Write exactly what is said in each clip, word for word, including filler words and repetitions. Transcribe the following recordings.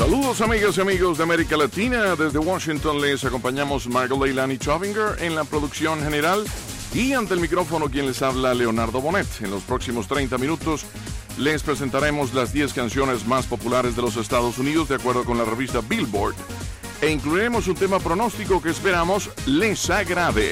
Saludos amigas y amigos de América Latina. Desde Washington les acompañamos Margot Leilani Chovinger en la producción general y ante el micrófono quien les habla, Leonardo Bonet. En los próximos treinta minutos les presentaremos las diez canciones más populares de los Estados Unidos de acuerdo con la revista Billboard e incluiremos un tema pronóstico que esperamos les agrade.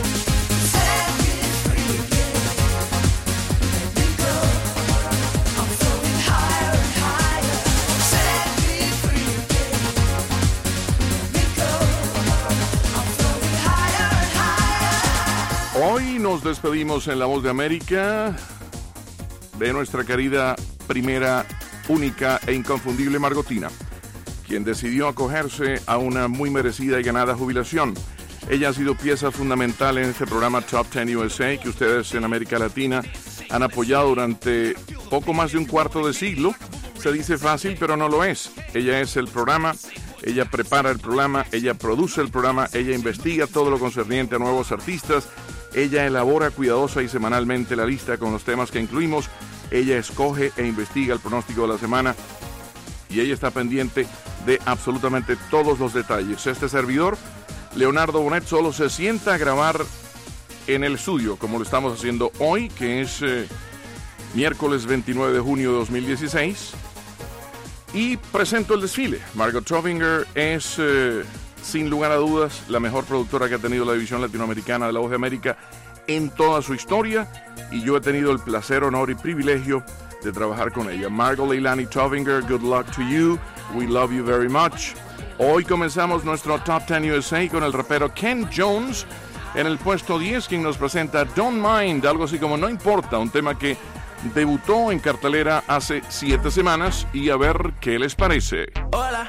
Hoy nos despedimos en La Voz de América de nuestra querida primera, única e inconfundible Margotina, quien decidió acogerse a una muy merecida y ganada jubilación. Ella ha sido pieza fundamental en este programa Top diez U S A que ustedes en América Latina han apoyado durante poco más de un cuarto de siglo. Se dice fácil, pero no lo es. Ella es el programa, ella prepara el programa, ella produce el programa, ella investiga todo lo concerniente a nuevos artistas. Ella elabora cuidadosa y semanalmente la lista con los temas que incluimos. Ella escoge e investiga el pronóstico de la semana. Y ella está pendiente de absolutamente todos los detalles. Este servidor, Leonardo Bonet, solo se sienta a grabar en el estudio, como lo estamos haciendo hoy, que es eh, miércoles veintinueve de junio de dos mil dieciséis. Y presento el desfile. Margot Chovinger es... Eh, sin lugar a dudas, la mejor productora que ha tenido la división latinoamericana de La Voz de América en toda su historia, y yo he tenido el placer, honor y privilegio de trabajar con ella. Margot Leilani Chovinger, good luck to you. We love you very much. Hoy comenzamos nuestro Top diez U S A con el rapero Ken Jones en el puesto diez, quien nos presenta Don't Mind, algo así como No Importa, un tema que debutó en cartelera hace siete semanas, y a ver qué les parece. Hola.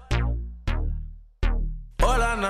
Hola, na.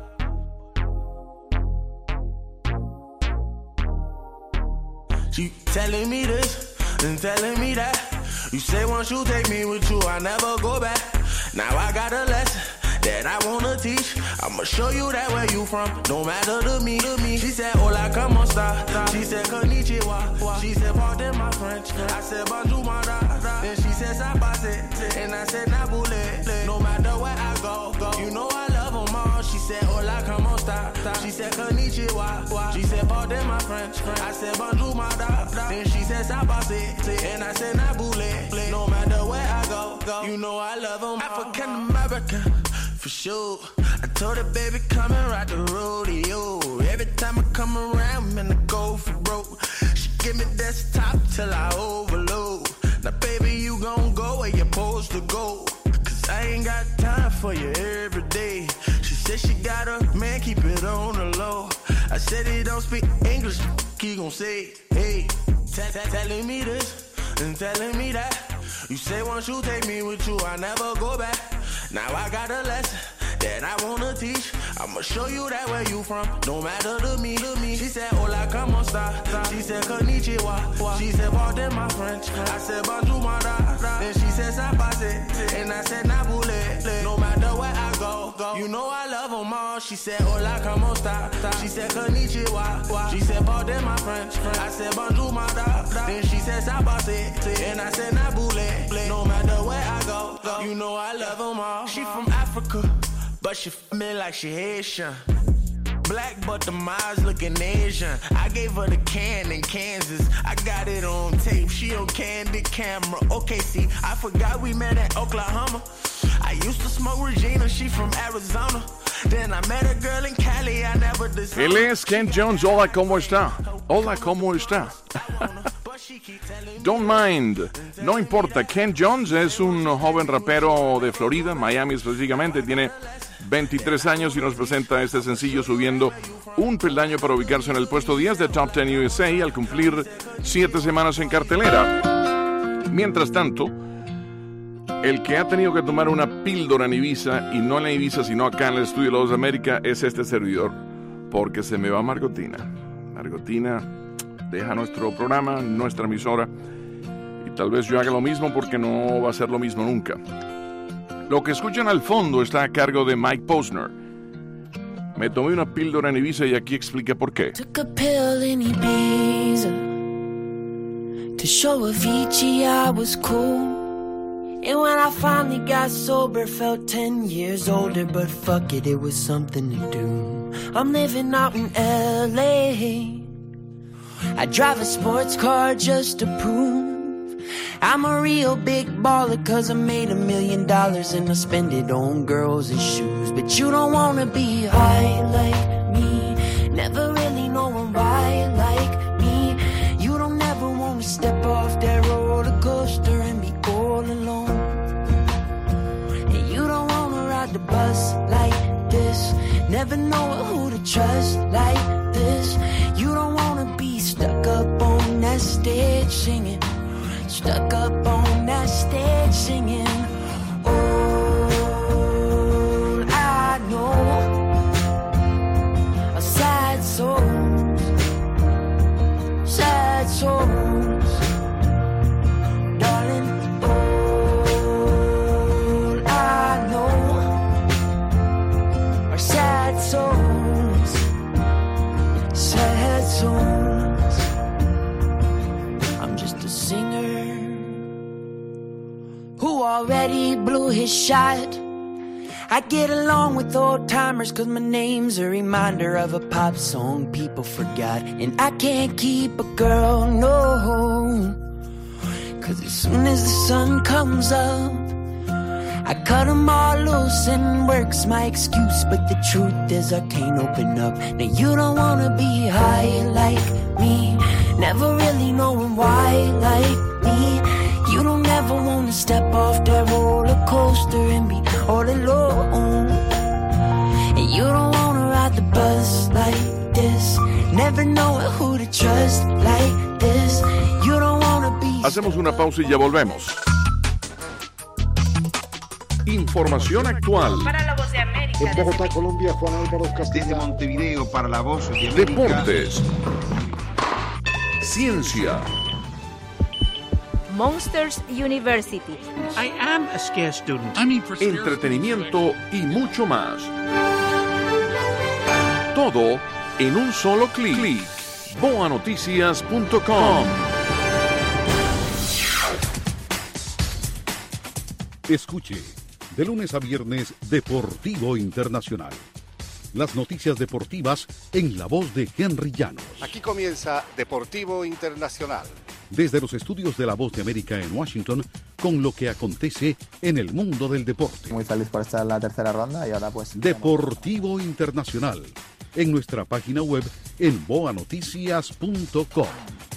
She telling me this and telling me that. You say once you take me with you, I never go back. Now I got a lesson that I wanna teach. I'ma show you that where you from, no matter to me, to me. She said, hola, como esta? She said, konnichiwa. She said, pardon my French. I said, bonjour, my da. Then she said, sabase. And I said, nabule. No matter where I go, go. You know I love them all. She said, hola, como esta? She said, konnichiwa. She said, pardon my French. I said, bonjour, my da. Then she said, sabase. And I said, nabule. No matter where I go, go. You know I love them all. African American. For sure, I told her, baby, come and ride the rodeo. Every time I come around, man, I go for broke. She give me desktop till I overload. Now, baby, you gon' go where you're supposed to go. Cause I ain't got time for you every day. She said she got a man, keep it on the low. I said he don't speak English, he gon' say, hey. Telling me this and telling me that. You say once you take me with you, I never go back. Now I got a lesson that I wanna teach. I'ma show you that where you from, no matter to me, to me. She said, hola, como esta? She said, konnichiwa. She said, pardon my French. I said, bonjour, my da. Then she said, sabase. And I said, nabule. No matter where I go, go. You know I love them all. She said, hola, como esta? She said, konnichiwa. She said, pardon my French. I said, bonjour, my da. Then she said, sabase. And I said, nabule. No matter where I go, go. You know I love them all. She from Africa, but she f me like she Haitian. Black, but the eyes looking Asian. I gave her the can in Kansas. I got it on tape. She on candid camera. Okay, see, I forgot we met at Oklahoma. I used to smoke Regina. She from Arizona. Then I met a girl in Cali. I never decided. Él es Ken Jones. Hola, ¿cómo está? Hola, ¿cómo está? Don't Mind, no importa. Ken Jones es un joven rapero de Florida, Miami específicamente. Tiene veintitrés años y nos presenta este sencillo subiendo un peldaño para ubicarse en el puesto diez de Top diez U S A al cumplir siete semanas en cartelera. Mientras tanto, el que ha tenido que tomar una píldora en Ibiza, y no en Ibiza sino acá en el estudio de La Voz de América, es este servidor, porque se me va Margotina. Margotina deja nuestro programa, nuestra emisora, y tal vez yo haga lo mismo porque no va a ser lo mismo nunca. Lo que escuchan al fondo está a cargo de Mike Posner. Me tomé una píldora en Ibiza y aquí expliqué por qué. Took a pill in Ibiza to show Avicii I was cool. And when I finally got sober, felt ten years older, but fuck it, it was something to do. I'm living out in L A. I drive a sports car just to prove I'm a real big baller, cause I made a million dollars and I spend it on girls and shoes. But you don't wanna be high like me, never really knowing why like me. You don't ever wanna step off that roller coaster and be all alone. And you don't wanna ride the bus like this, never know who to trust like this. You don't wanna be stuck up on that stage singing, stuck up on that stage singing. All I know are sad souls, sad souls, darling. All I know are sad souls, sad souls. I'm just a singer who already blew his shot. I get along with old timers cause my name's a reminder of a pop song people forgot. And I can't keep a girl, no, cause as soon as the sun comes up, I cut them all loose and work's my excuse. But the truth is I can't open up. Now you don't wanna be high like me, never really knowing why like me. You don't ever wanna step off that roller coaster and be all alone. And you don't wanna ride the bus like this, never know who to trust like this. You don't wanna be. Hacemos una pausa y ya volvemos. Información actual. Para la Voz de América. En Bogotá, Colombia, Juan Álvaro Castillo. Desde Montevideo para la Voz de América. Deportes. Ciencia. Monsters University. I am a scarce student. I mean, for Entretenimiento y mucho más. Todo en un solo clic. clic. boa noticias punto com. Escuche, de lunes a viernes, Deportivo Internacional. Las noticias deportivas en la voz de Henry Llanos. Aquí comienza Deportivo Internacional. Desde los estudios de La Voz de América en Washington, con lo que acontece en el mundo del deporte. Muy feliz por estar en la tercera ronda y ahora pues... Deportivo Internacional, en nuestra página web en boa noticias punto com.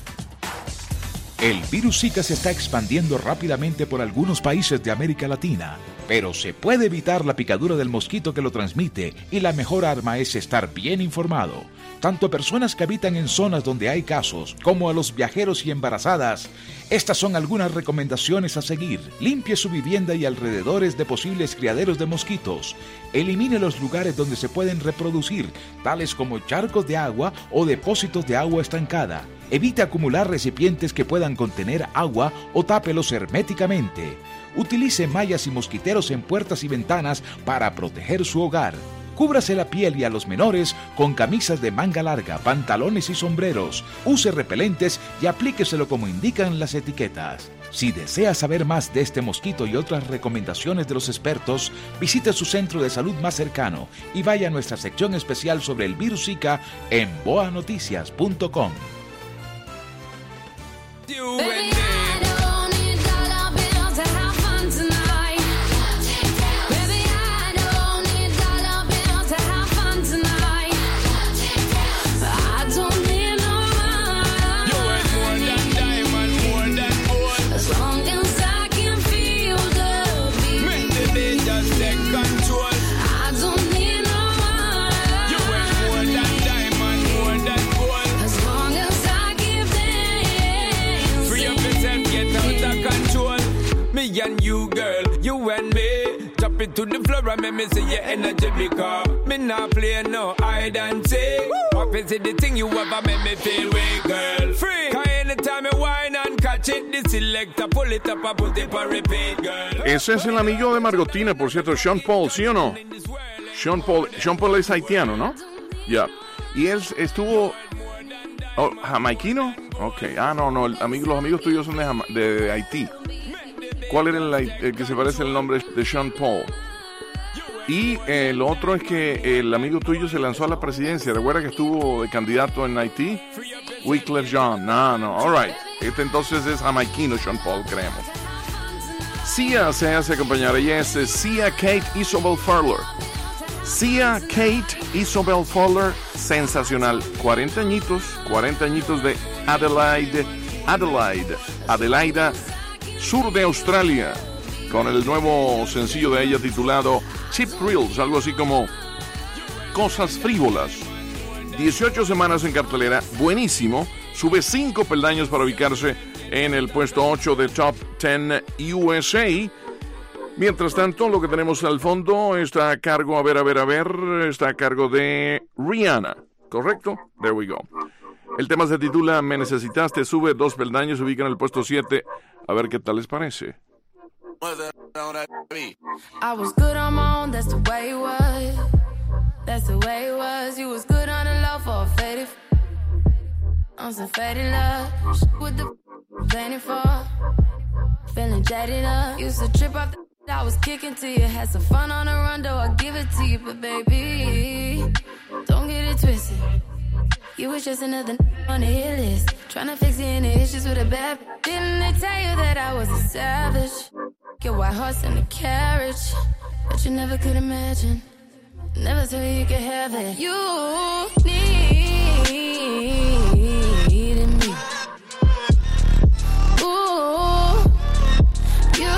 El virus Zika se está expandiendo rápidamente por algunos países de América Latina, pero se puede evitar la picadura del mosquito que lo transmite y la mejor arma es estar bien informado. Tanto a personas que habitan en zonas donde hay casos, como a los viajeros y embarazadas. Estas son algunas recomendaciones a seguir. Limpie su vivienda y alrededores de posibles criaderos de mosquitos. Elimine los lugares donde se pueden reproducir, tales como charcos de agua o depósitos de agua estancada. Evite acumular recipientes que puedan contener agua o tápelos herméticamente. Utilice mallas y mosquiteros en puertas y ventanas para proteger su hogar. Cúbrase la piel y a los menores con camisas de manga larga, pantalones y sombreros. Use repelentes y aplíqueselo como indican las etiquetas. Si desea saber más de este mosquito y otras recomendaciones de los expertos, visite su centro de salud más cercano y vaya a nuestra sección especial sobre el virus Zika en boa noticias punto com. And you, girl, you and me, drop it to the floor and make me see your energy because me not play no hide and seek. What is it the thing you ever make me feel weak, girl? Free, cause anytime you whine and catch it, the selector pull it up and put it for repeat, girl. Ese es el amigo de Margotina, por cierto, Sean Paul, ¿sí o no? Sean Paul, Sean Paul es haitiano, ¿no? Ya. Yeah. Y él estuvo... Oh, ¿jamaiquino? Ok. Ah, no, no, el amigo, los amigos tuyos son de, Jama- de, de Haití. ¿Cuál era el, el que se parece al nombre de Sean Paul? Y eh, lo otro es que el amigo tuyo se lanzó a la presidencia. ¿Recuerda que estuvo de candidato en Haití? Wyclef Jean. No, no, all right. Este entonces es jamaiquino Sean Paul, creemos. Sia se hace acompañar. Ella es Sia Kate Isobel Fowler. Sia Kate Isobel Fowler, sensacional. cuarenta añitos, cuarenta añitos de Adelaide, Adelaide, Adelaida, sur de Australia, con el nuevo sencillo de ella titulado Cheap Thrills, algo así como Cosas Frívolas. dieciocho semanas en cartelera, buenísimo. Sube cinco peldaños para ubicarse en el puesto ocho de Top diez U S A. Mientras tanto, lo que tenemos al fondo está a cargo, a ver, a ver, a ver, está a cargo de Rihanna, ¿correcto? There we go. El tema se titula Me Necesitaste, sube dos peldaños, se ubica en el puesto siete. A ver qué tal les parece. I was good on my own, that's the way it was. That's the way it was. You was good on the low for a faded. On some faded love. With the painted for. Feeling jaded up. Used to trip off the I was kicking to you. Had some fun on the run, though I give it to you. But baby, don't get it twisted. You was just another on the hit list. Tryna fix any issues with a bad. Didn't they tell you that I was a savage? Your white horse and a carriage. But you never could imagine. Never thought you could have it. You needed me. Ooh, you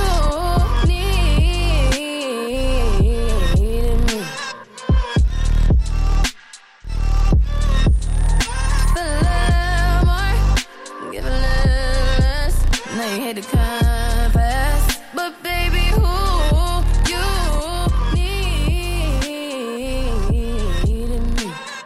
needed me. Feel a little more, give a little less. Now you hate to confess, but baby, who you needed me.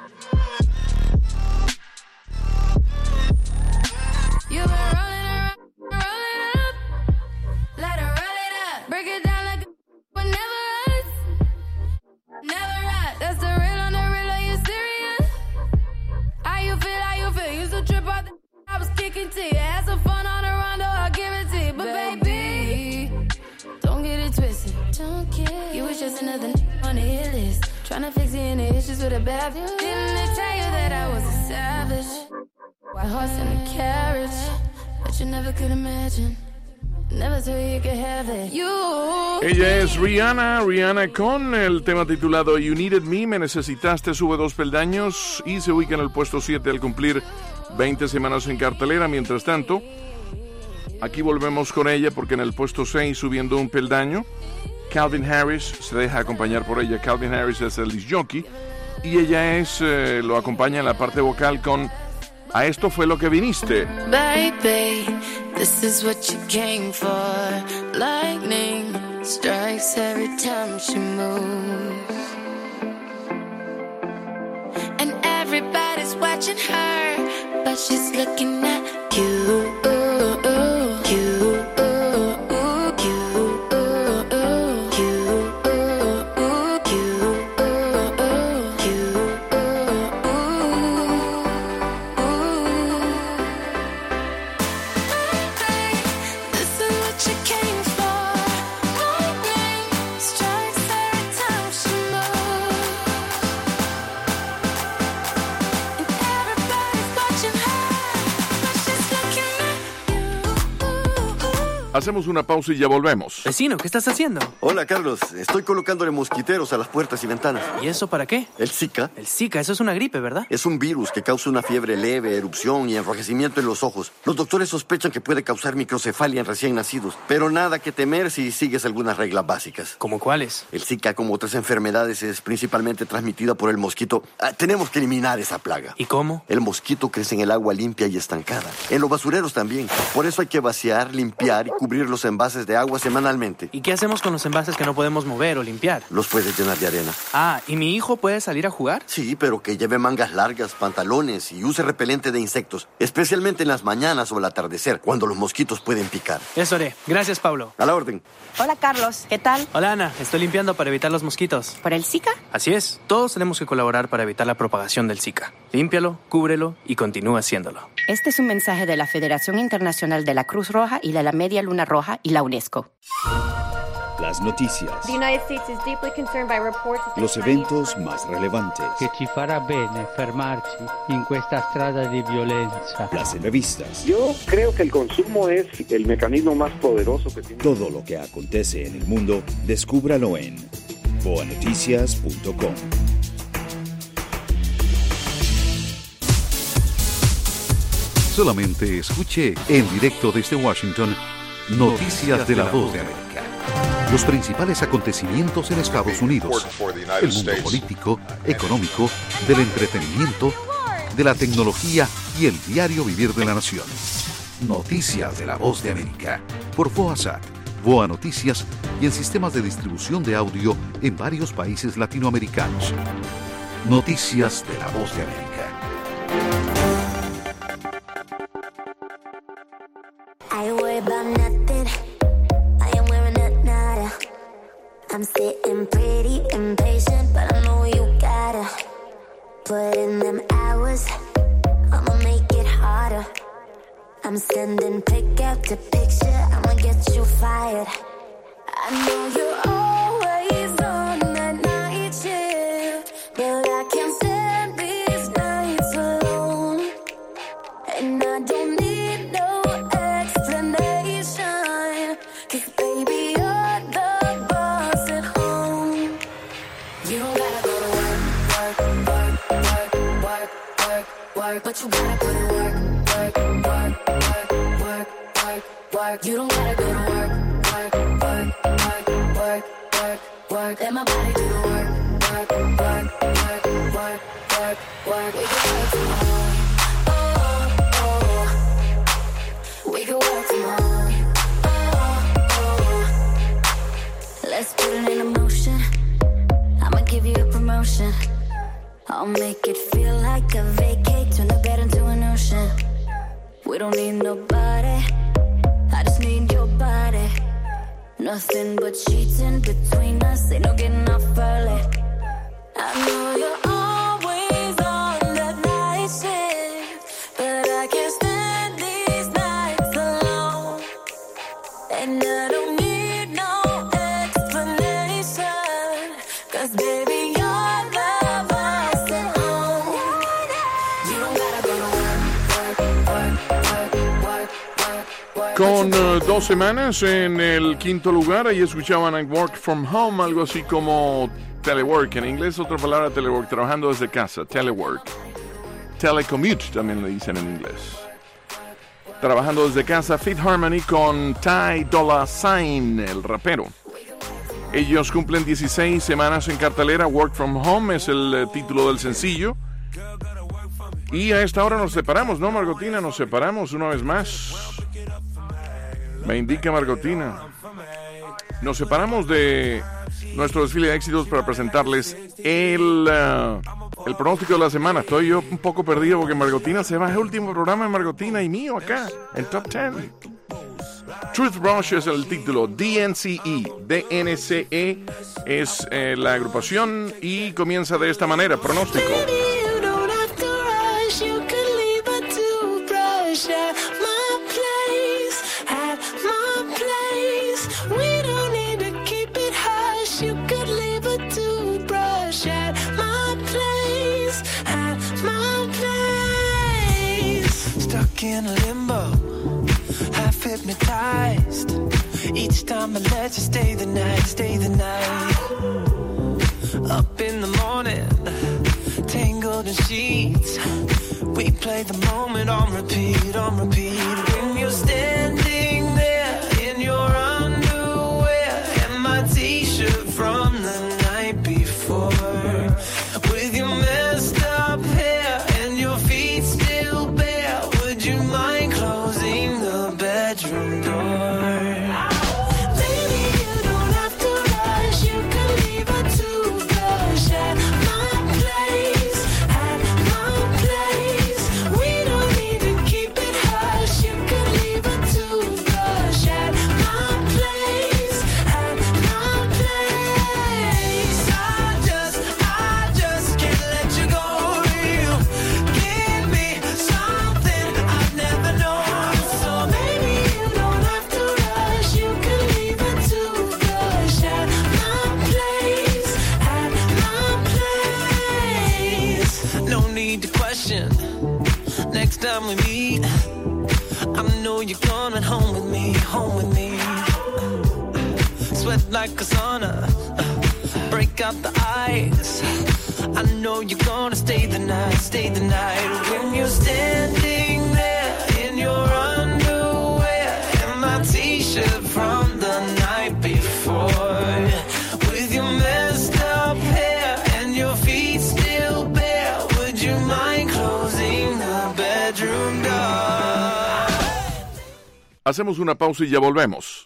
You've been rolling around, rolling up, let her roll it up, break it down like a but never us, never us. That's the real on the real. Are you serious? How you feel? How you feel? Used to trip out the I was kicking to you. Had some fun on the rondo. I'll give it to you, but baby, don't get it twisted. Don't get you was just another on the hit list. Tryna fix any issues with a bad. Didn't they tell you that I was a savage? White horse and a carriage, but you never could imagine. Never thought you could have it. You. Ella es Rihanna, Rihanna con el tema titulado You Needed Me, Me Necesitaste, sube dos peldaños y se ubica en el puesto siete al cumplir veinte semanas en cartelera. Mientras tanto, aquí volvemos con ella porque en el puesto seis, subiendo un peldaño, Calvin Harris se deja acompañar por ella. Calvin Harris es el disc jockey y ella es, eh, lo acompaña en la parte vocal con A Esto Fue Lo Que Viniste. Baby, this is what you came for. Lightning strikes every time she moves. And everybody's watching her, but she's looking at you. Hacemos una pausa y ya volvemos. Vecino, ¿qué estás haciendo? Hola, Carlos. Estoy colocándole mosquiteros a las puertas y ventanas. ¿Y eso para qué? El Zika. El Zika, eso es una gripe, ¿verdad? Es un virus que causa una fiebre leve, erupción y enrojecimiento en los ojos. Los doctores sospechan que puede causar microcefalia en recién nacidos, pero nada que temer si sigues algunas reglas básicas. ¿Cómo cuáles? El Zika, como otras enfermedades, es principalmente transmitida por el mosquito. Ah, tenemos que eliminar esa plaga. ¿Y cómo? El mosquito crece en el agua limpia y estancada. En los basureros también. Por eso hay que vaciar, limpiar y cubrir los envases de agua semanalmente. ¿Y qué hacemos con los envases que no podemos mover o limpiar? Los puedes llenar de arena. Ah, ¿y mi hijo puede salir a jugar? Sí, pero que lleve mangas largas, pantalones y use repelente de insectos, especialmente en las mañanas o al atardecer, cuando los mosquitos pueden picar. Eso haré. Gracias, Pablo. A la orden. Hola, Carlos. ¿Qué tal? Hola, Ana. Estoy limpiando para evitar los mosquitos. ¿Por el Zika? Así es. Todos tenemos que colaborar para evitar la propagación del Zika. Límpialo, cúbrelo y continúa haciéndolo. Este es un mensaje de la Federación Internacional de la Cruz Roja y de la Media Luna Luna Roja y la UNESCO. Las noticias. The United States is deeply concerned by reports of Los eventos más relevantes. Che ci farà bene fermarci in questa strada di violenza. Las entrevistas. Yo creo que el consumo es el mecanismo más poderoso que tiene. Todo lo que acontece en el mundo, descúbralo en boa noticias punto com. Solamente escuche en directo desde Washington Noticias de la Voz de América. Los principales acontecimientos en Estados Unidos, el mundo político, económico, del entretenimiento, de la tecnología y el diario vivir de la nación. Noticias de la Voz de América, por VOASAT, VOA Noticias y en sistemas de distribución de audio en varios países latinoamericanos. Noticias de la Voz de América. I worry about nothing. I am wearing a nada. I'm sitting pretty impatient, but I know you gotta put in them hours. I'ma make it harder. I'm sending pick after picture. I'ma get you fired. I know you're always on that night shift, but I can't stand these nights alone. And I don't need no explanation, 'cause baby you're the boss at home. You don't gotta go to work, work, work, work, work, work, work, but you gotta put in work, work, work, work, work, work, work. You don't gotta go to work, work, work, work, work, work, work. Let my body do the work, work, work, work, work, work, work. We can work tomorrow. We can work tomorrow. Oh, oh. Let's put it in motion. I'ma give you a promotion. I'll make it feel like a vacate. Turn the bed into an ocean. We don't need nobody. I just need your body. Nothing but sheets in between us. Ain't no getting off early. I know you're always on that night shift, but I can't stand these nights alone. And I don't need no explanation, 'cause baby you're the boss at home. You don't gotta go to work, work, work, work, work, work. Con uh, dos semanas en el quinto lugar, ahí escuchaban I Work From Home, algo así como telework, en inglés otra palabra telework, trabajando desde casa, telework. Telecommute también le dicen en inglés. Trabajando desde casa, Fifth Harmony con Ty Dolla Sign, el rapero. Ellos cumplen dieciséis semanas en cartelera. Work From Home es el eh, título del sencillo. Y a esta hora nos separamos, ¿no, Margotina? Nos separamos una vez más. Me indica Margotina. Nos separamos de nuestro desfile de éxitos para presentarles el, uh, el pronóstico de la semana. Estoy yo un poco perdido porque Margotina se va al último programa de Margotina y mío acá, en Top diez. Truth Rush es el título, D N C E, D N C E es eh, la agrupación y comienza de esta manera, pronóstico. In limbo, half hypnotized. Each time I let you stay the night, stay the night. Up in the morning, tangled in sheets. We play the moment on repeat, on repeat. When you're standing there in your underwear and my t-shirt from the night before, with your messed up hair and your feet still bare. Would you mind closing the bedroom door? Baby, you don't have to rush. You can leave a toothbrush at my place, at my place. We don't need to keep it hush. me. I know you're coming home with me, home with me. Sweat like a sauna, break out the ice. I know you're gonna stay the night, stay the night. When you're standing there in your underwear and my t-shirt from the night before, with your messed up hair and your feet still bare, would you mind closing the bedroom door? Hacemos una pausa y ya volvemos.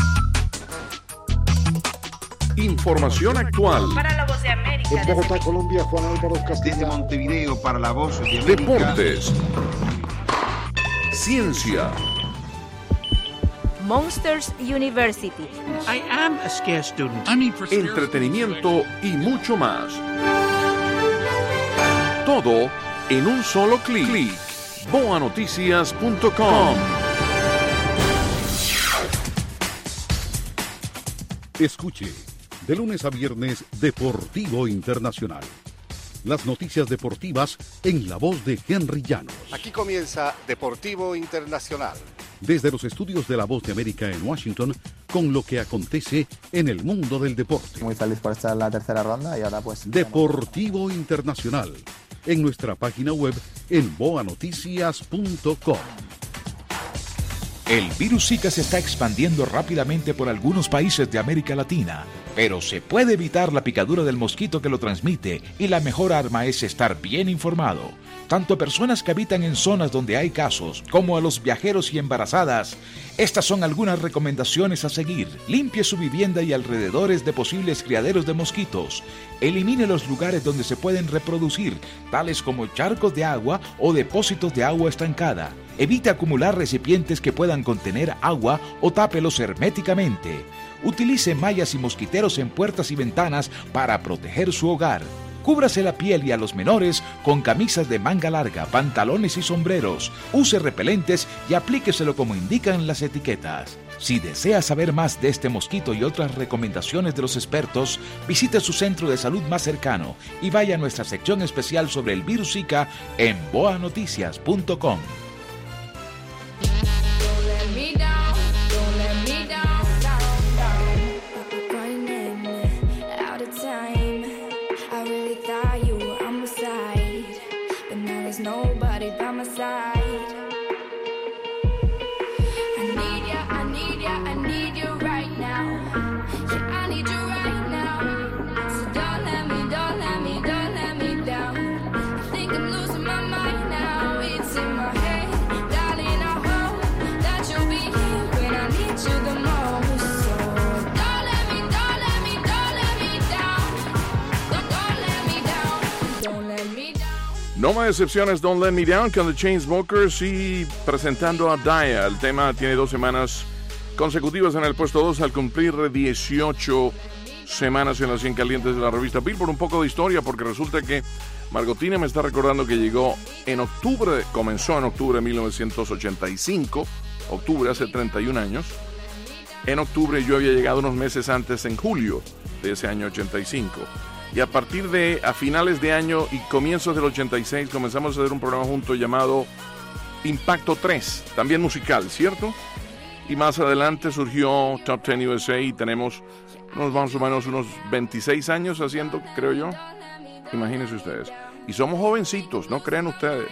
Información actual. Para la Voz de América. En Bogotá, Colombia, Juan Álvaro Castillo. Desde Montevideo para la Voz de América. Deportes. Ciencia. Monsters University. I am a scarce student. I mean for Entretenimiento y mucho más. Todo en un solo clic. Clic. boa noticias punto com. Escuche, de lunes a viernes, Deportivo Internacional. Las noticias deportivas en la voz de Henry Llanos. Aquí comienza Deportivo Internacional. Desde los estudios de La Voz de América en Washington, con lo que acontece en el mundo del deporte. Muy feliz por estar en la tercera ronda y ahora pues... Deportivo Internacional, en nuestra página web en boa noticias punto com. El virus Zika se está expandiendo rápidamente por algunos países de América Latina, pero se puede evitar la picadura del mosquito que lo transmite y la mejor arma es estar bien informado. Tanto a personas que habitan en zonas donde hay casos, como a los viajeros y embarazadas. Estas son algunas recomendaciones a seguir. Limpie su vivienda y alrededores de posibles criaderos de mosquitos. Elimine los lugares donde se pueden reproducir, tales como charcos de agua o depósitos de agua estancada. Evite acumular recipientes que puedan contener agua o tápelos herméticamente. Utilice mallas y mosquiteros en puertas y ventanas para proteger su hogar. Cúbrase la piel y a los menores con camisas de manga larga, pantalones y sombreros. Use repelentes y aplíqueselo como indican las etiquetas. Si desea saber más de este mosquito y otras recomendaciones de los expertos, visite su centro de salud más cercano y vaya a nuestra sección especial sobre el virus Zika en boa noticias punto com. Nobody by my side. I need ya, I need ya, I need you right now. Yeah, I need you right now. So don't let me, don't let me, don't let me down. I think I'm losing my mind now. It's in my head, darling. I hope that you'll be here when I need you the most. So don't let me, don't let me, don't let me down. Don't, don't let me down. Don't let me down. No más excepciones, Don't Let Me Down con The Chainsmokers y presentando a Daya. El tema tiene dos semanas consecutivas en el puesto dos al cumplir dieciocho semanas en las cien calientes de la revista Billboard. Un poco de historia porque resulta que Margotina me está recordando que llegó en octubre, comenzó en octubre de mil novecientos ochenta y cinco, octubre hace treinta y un años. En octubre yo había llegado unos meses antes, en julio de ese año ochenta y cinco. Y a partir de a finales de año y comienzos del ochenta y seis comenzamos a hacer un programa junto llamado Impacto tres, también musical, ¿cierto? Y más adelante surgió Top diez U S A y tenemos unos más o menos unos veintiséis años haciendo, creo yo. Imagínense ustedes. Y somos jovencitos, ¿no creen ustedes?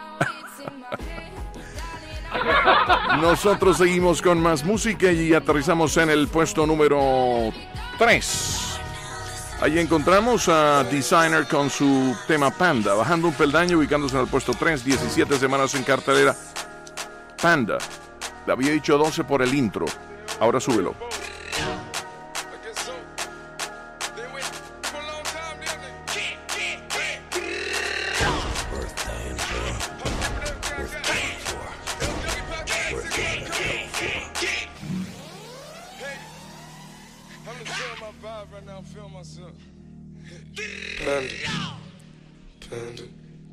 Nosotros seguimos con más música y aterrizamos en el puesto número tres. Allí encontramos a Designer con su tema Panda, bajando un peldaño, ubicándose en el puesto tres, diecisiete semanas en cartelera. Panda, le había dicho doce por el intro, ahora súbelo. Panda.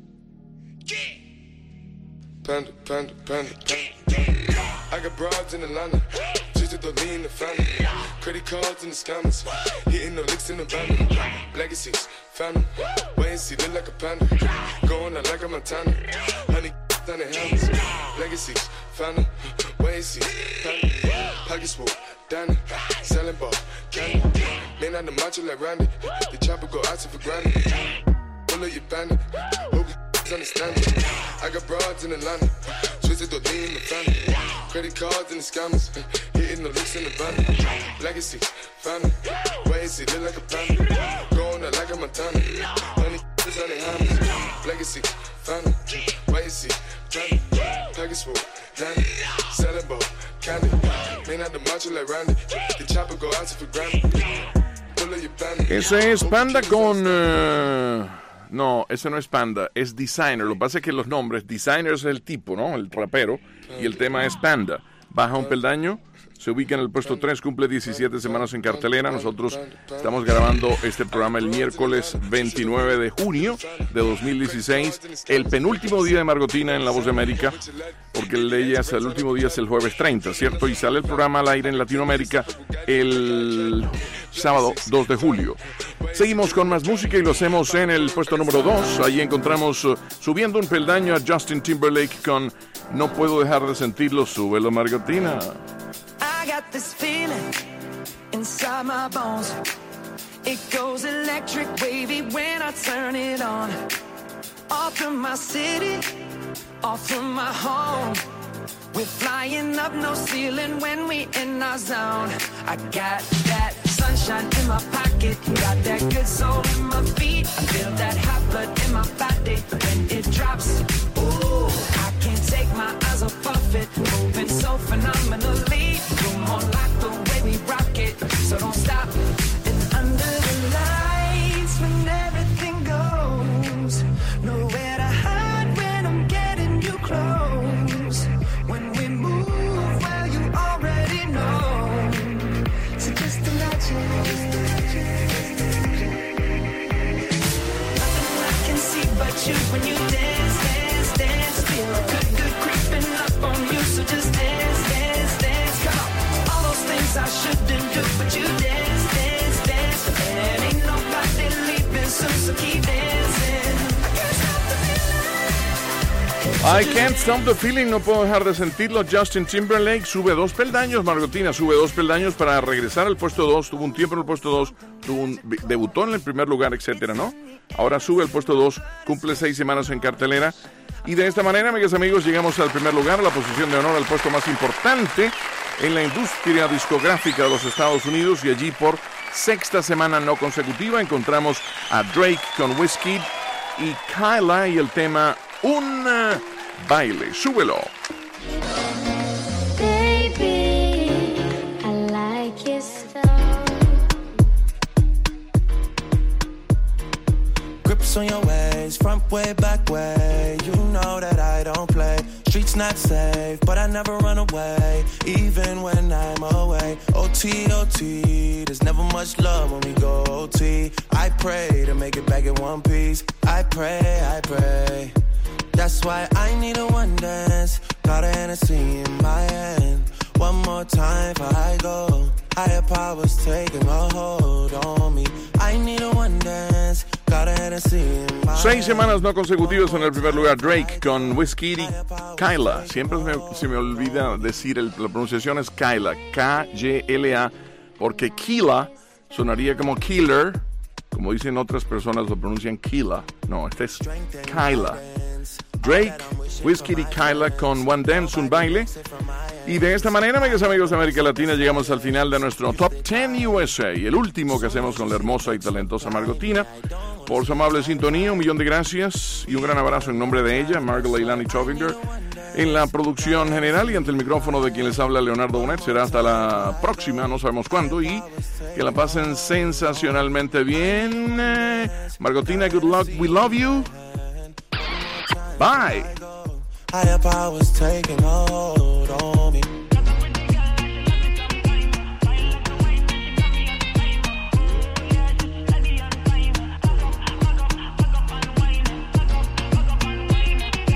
Panda, panda, panda, panda. I got broads in Atlanta, just to the lean the family. Credit cards in the scammers, hitting the licks in the van. Legacies, family, wait and see, look like a panda. Going out like a Montana. Honey, stunning helmets, legacies, found them, wait and see, pockets full, dining, selling ball, candy, man on the macho like Randy, the chopper go out to for granted, pull up your bandit, hope you understand it, I got broads in Atlanta, twisted to lean in the family, credit cards and the scammers, hitting the looks in the van, legacy, found them, wait and see, look like a panda, going out like a Montana, honey, is on the hammers, legacy, found them, wait and see, panda, package full, dandy, selling ball, candy, man out the macho like Randy, the chopper go out to for granted, pull up your bandit. Ese es Panda con... Uh... No, ese no es Panda, es Designer. Lo que pasa es que los nombres, Designer es el tipo, ¿no? El rapero. Y el tema es Panda. Baja un peldaño, se ubica en el puesto tres, cumple diecisiete semanas en cartelera. Nosotros estamos grabando este programa el miércoles veintinueve de junio de dos mil dieciséis, el penúltimo día de Margotina en La Voz de América, porque el de ella es el último día, es el jueves treinta, ¿cierto? Y sale el programa al aire en Latinoamérica el sábado dos de julio. Seguimos con más música y lo hacemos en el puesto número dos. Allí encontramos uh, subiendo un peldaño a Justin Timberlake con No Puedo Dejar de Sentirlo. Súbelo, Margotina. I got this feeling inside my bones. It goes electric wavy when I turn it on. Off from my city, off from my home. We're flying up no ceiling when we in our zone. I got that sunshine in my pocket, got that good soul in my feet. I feel that hot blood in my body when it drops. Ooh, I can't take my eyes off of it, moving so phenomenally. You're more like the way we rock it, so don't stop. And under the lights when everything goes, nowhere to hide when I'm getting you close. When we move, well, you already know. So just imagine. Nothing I can see but you when you dance, dance, dance. Feel good, good creeping up on you. So just dance, dance, dance. Come on. All those things I shouldn't do, but you dance, dance, dance. And ain't nobody leaving soon, so keep dancing. I can't stop the feeling. I can't stop the feeling, no puedo dejar de sentirlo. Justin Timberlake sube dos peldaños, Margotina, sube dos peldaños para regresar al puesto dos. Tuvo un tiempo en el puesto dos, tuvo un, debutó en el primer lugar, etcétera, ¿no? Ahora sube al puesto dos, cumple seis semanas en cartelera. Y de esta manera, amigas y amigos, llegamos al primer lugar, a la posición de honor, al puesto más importante en la industria discográfica de los Estados Unidos. Y allí, por sexta semana no consecutiva, encontramos a Drake con Wizkid y Kyla y el tema Un Baile. Súbelo. Baby, I like it so. Grips on your ways, front way, back way. You know that I don't play. Streets not safe, but I never run away, even when I'm away. O T, O T, there's never much love when we go O T. I pray to make it back in one piece. I pray, I pray. That's why I need a one dance. Got a Hennessy in my hand. One more time before I go. Higher powers taking a hold on me. I need a one dance. Got a Hennessy in my hand. Seis semanas no consecutivas en el primer lugar. Drake con Wizkid y Kyla. Siempre me, se me olvida decir, el, la pronunciación es Kyla. K Y L A. Porque Kyla sonaría como killer. Como dicen otras personas, lo pronuncian Kyla. No, este es Kyla. Drake, Wizkid y Kyla con One Dance, un baile. Y de esta manera, amigas y amigos de América Latina, llegamos al final de nuestro Top diez U S A, el último que hacemos con la hermosa y talentosa Margotina. Por su amable sintonía, un millón de gracias y un gran abrazo en nombre de ella, Margot Leilani Tovinger, en la producción general, y ante el micrófono de quien les habla, Leonardo Bonet. Será hasta la próxima, no sabemos cuándo, y que la pasen sensacionalmente bien. Margotina, good luck, we love you. Bye. Higher powers taking hold on me.